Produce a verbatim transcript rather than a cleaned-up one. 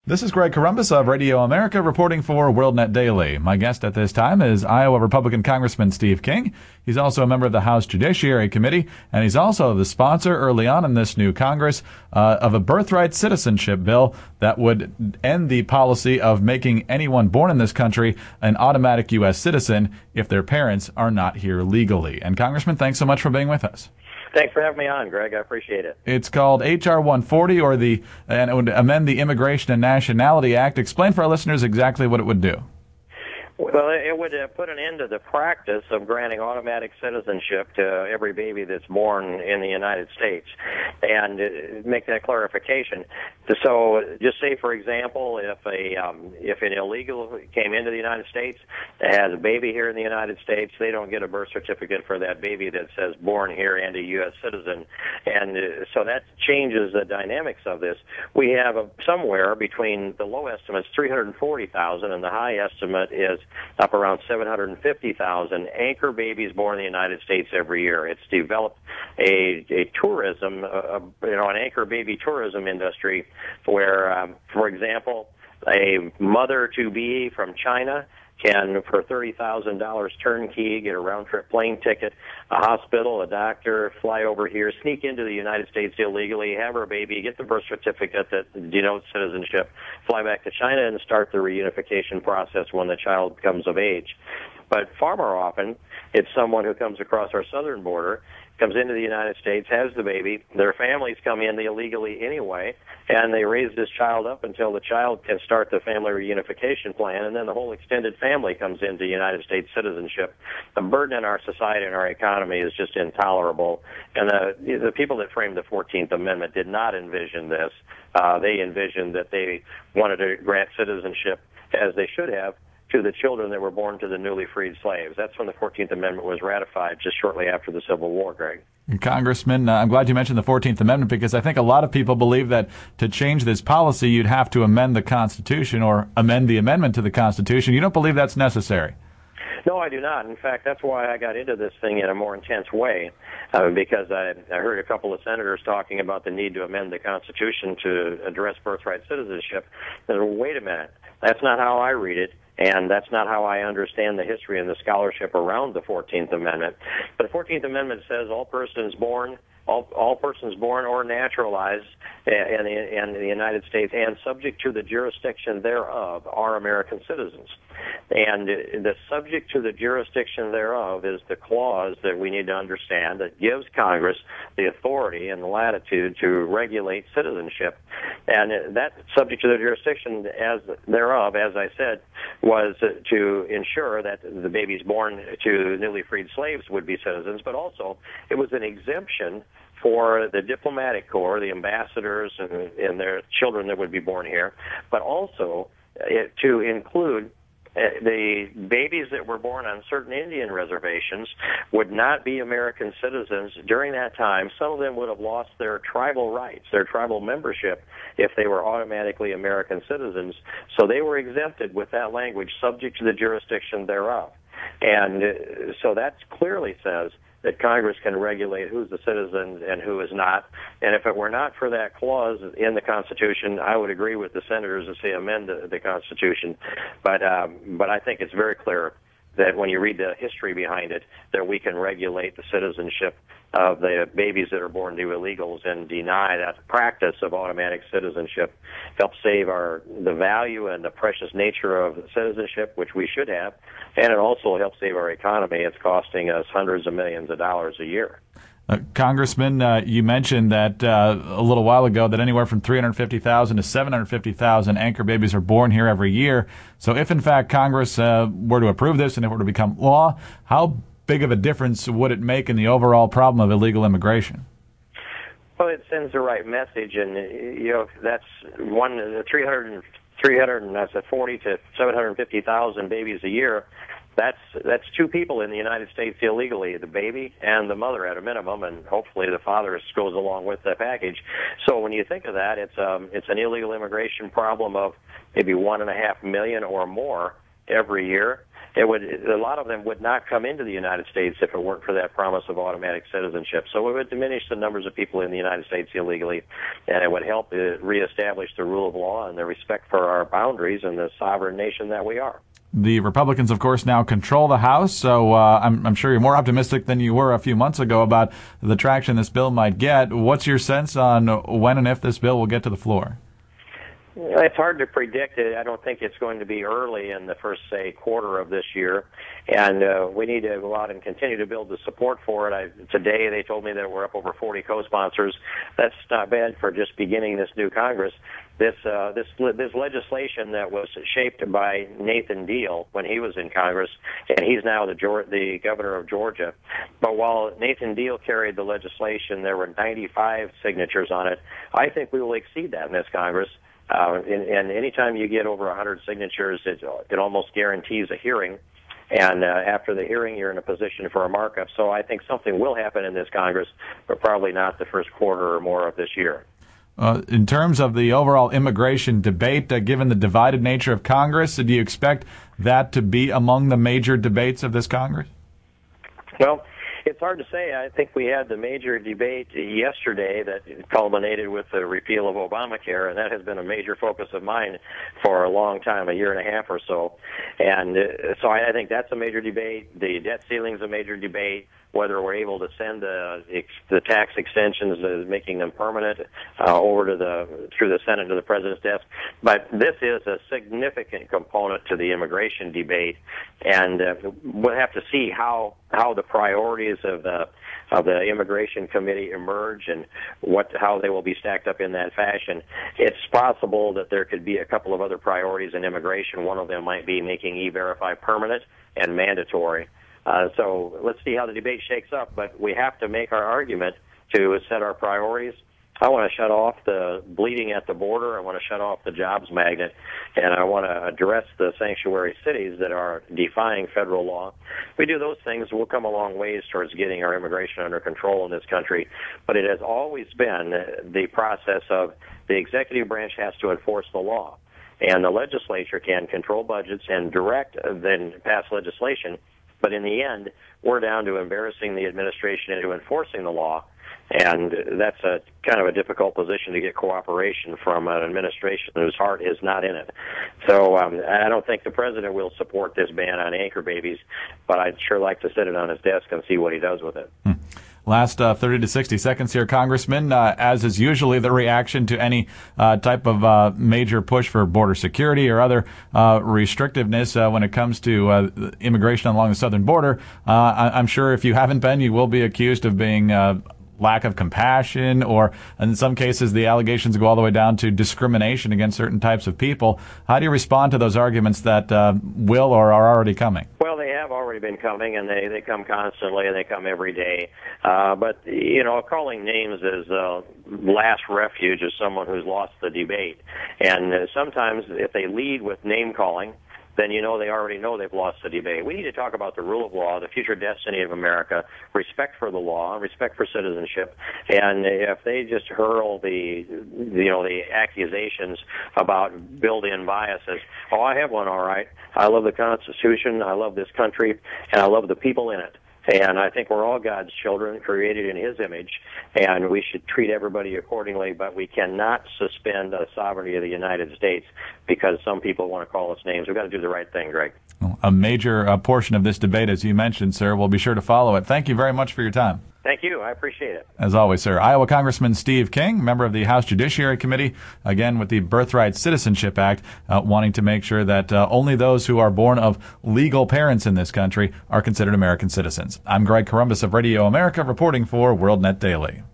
This is Greg Corombos of Radio America reporting for WorldNet Daily. My guest at this time is Iowa Republican Congressman Steve King. He's also a member of the House Judiciary Committee, and he's also the sponsor early on in this new Congress uh, of a birthright citizenship bill that would end the policy of making anyone born in this country an automatic U S citizen if their parents are not here legally. And Congressman, thanks so much for being with us. Thanks for having me on, Greg. I appreciate it. It's called H R one forty, or the and it would amend the Immigration and Nationality Act. Explain for our listeners exactly what it would do. Well, it would uh, put an end to the practice of granting automatic citizenship to every baby that's born in the United States, and uh, make that clarification. So, just say, for example, if a um, if an illegal came into the United States, has a baby here in the United States, they don't get a birth certificate for that baby that says born here and a U S citizen, and uh, so that changes the dynamics of this. We have a, somewhere between the low estimate is three hundred forty thousand, and the high estimate is up around seven hundred fifty thousand anchor babies born in the United States every year. It's developed a, a tourism, a, you know, an anchor baby tourism industry where, um, for example, a mother-to-be from China can, for thirty thousand dollars turnkey, get a round-trip plane ticket, a hospital, a doctor, fly over here, sneak into the United States illegally, have her baby, get the birth certificate that denotes citizenship, fly back to China, and start the reunification process when the child becomes of age. But far more often, it's someone who comes across our southern border, comes into the United States, has the baby, their families come in illegally anyway, and they raise this child up until the child can start the family reunification plan, and then the whole extended family comes into United States citizenship. The burden in our society and our economy is just intolerable, and the, the people that framed the fourteenth Amendment did not envision this. Uh, they envisioned that they wanted to grant citizenship, as they should have, to the children that were born to the newly freed slaves. That's when the fourteenth Amendment was ratified, just shortly after the Civil War, Greg. Congressman, uh, I'm glad you mentioned the fourteenth Amendment, because I think a lot of people believe that to change this policy, you'd have to amend the Constitution or amend the amendment to the Constitution. You don't believe that's necessary? No, I do not. In fact, that's why I got into this thing in a more intense way, uh, because I, I heard a couple of senators talking about the need to amend the Constitution to address birthright citizenship. And, well, wait a minute. That's not how I read it. And that's not how I understand the history and the scholarship around the fourteenth Amendment. But the fourteenth Amendment says all persons born, all, all persons born or naturalized in the, in the United States and subject to the jurisdiction thereof are American citizens. And the subject to the jurisdiction thereof is the clause that we need to understand that gives Congress the authority and the latitude to regulate citizenship. And that subject to the jurisdiction as thereof, as I said, was to ensure that the babies born to newly freed slaves would be citizens, but also it was an exemption for the diplomatic corps, the ambassadors and, and their children that would be born here, but also it, to include the babies that were born on certain Indian reservations would not be American citizens during that time. Some of them would have lost their tribal rights, their tribal membership, if they were automatically American citizens. So they were exempted with that language, subject to the jurisdiction thereof. And uh, so that clearly says that Congress can regulate who's a citizen and who is not. And if it were not for that clause in the Constitution, I would agree with the senators to say amend the, the Constitution. But um, but I think it's very clear that when you read the history behind it, that we can regulate the citizenship of the babies that are born to illegals and deny that practice of automatic citizenship, help save our the value and the precious nature of citizenship, which we should have, and it also helps save our economy. It's costing us hundreds of millions of dollars a year. Uh, Congressman, uh, you mentioned that uh, a little while ago that anywhere from three hundred fifty thousand to seven hundred fifty thousand anchor babies are born here every year. So if, in fact, Congress uh, were to approve this and it were to become law, how big of a difference would it make in the overall problem of illegal immigration? Well, it sends the right message, and you know that's one the three hundred, three hundred, and that's at forty to seven hundred fifty thousand babies a year. That's that's two people in the United States illegally, the baby and the mother at a minimum, and hopefully the father goes along with the package. So when you think of that, it's um it's an illegal immigration problem of maybe one and a half million or more every year. it would a lot of them would not come into the United States if it weren't for that promise of automatic citizenship. So it would diminish the numbers of people in the United States illegally, and it would help uh, reestablish the rule of law and the respect for our boundaries and the sovereign nation that we are. The Republicans, of course, now control the House, so uh, I'm, I'm sure you're more optimistic than you were a few months ago about the traction this bill might get. What's your sense on when and if this bill will get to the floor? It's hard to predict it. I don't think it's going to be early in the first, say, quarter of this year. And uh, we need to go out and continue to build the support for it. I, today they told me that we're up over forty co-sponsors. That's not bad for just beginning this new Congress. This uh, this this legislation that was shaped by Nathan Deal when he was in Congress, and he's now the the governor of Georgia. But while Nathan Deal carried the legislation, there were ninety-five signatures on it. I think we will exceed that in this Congress. Uh, and, and anytime you get over one hundred signatures, it, it almost guarantees a hearing. And uh, after the hearing, you're in a position for a markup. So I think something will happen in this Congress, but probably not the first quarter or more of this year. Uh, in terms of the overall immigration debate, uh, given the divided nature of Congress, do you expect that to be among the major debates of this Congress? Well, it's hard to say. I think we had the major debate yesterday that culminated with the repeal of Obamacare, and that has been a major focus of mine for a long time, a year and a half or so. And uh, so I, I think that's a major debate. The debt ceiling is a major debate. Whether we're able to send the the tax extensions, uh, making them permanent, uh, over to the through the Senate to the president's desk. But this is a significant component to the immigration debate, and uh, we'll have to see how how the priorities of the of the immigration committee emerge and what how they will be stacked up in that fashion. It's possible that there could be a couple of other priorities in immigration. One of them might be making E-Verify permanent and mandatory. Uh, so let's see how the debate shakes up, but we have to make our argument to set our priorities. I want to shut off the bleeding at the border. I want to shut off the jobs magnet, and I want to address the sanctuary cities that are defying federal law. If we do those things, we'll come a long ways towards getting our immigration under control in this country. But it has always been the process of the executive branch has to enforce the law, and the legislature can control budgets and direct, then pass legislation. But in the end, we're down to embarrassing the administration into enforcing the law, and that's a kind of a difficult position to get cooperation from an administration whose heart is not in it. So um, I don't think the president will support this ban on anchor babies, but I'd sure like to sit it on his desk and see what he does with it. Hmm. Last uh, thirty to sixty seconds here, Congressman. Uh, as is usually the reaction to any uh, type of uh, major push for border security or other uh, restrictiveness uh, when it comes to uh, immigration along the southern border, uh, I- I'm sure if you haven't been, you will be accused of being uh, lack of compassion, or in some cases the allegations go all the way down to discrimination against certain types of people. How do you respond to those arguments that uh, will or are already coming? Well, they have already been coming, and they, they come constantly, and they come every day. Uh, but, you know, calling names is uh, last refuge of someone who's lost the debate. And uh, sometimes if they lead with name-calling, then you know they already know they've lost the debate. We need to talk about the rule of law, the future destiny of America, respect for the law, respect for citizenship. And if they just hurl the, you know, the accusations about built-in biases, oh, I have one, all right. I love the Constitution, I love this country, and I love the people in it. And I think we're all God's children, created in His image, and we should treat everybody accordingly, but we cannot suspend the sovereignty of the United States because some people want to call us names. We've got to do the right thing, Greg. Well, a major uh, portion of this debate, as you mentioned, sir. We'll be sure to follow it. Thank you very much for your time. Thank you. I appreciate it. As always, sir. Iowa Congressman Steve King, member of the House Judiciary Committee, again with the Birthright Citizenship Act, uh, wanting to make sure that uh, only those who are born of legal parents in this country are considered American citizens. I'm Greg Corombos of Radio America, reporting for WorldNet Daily.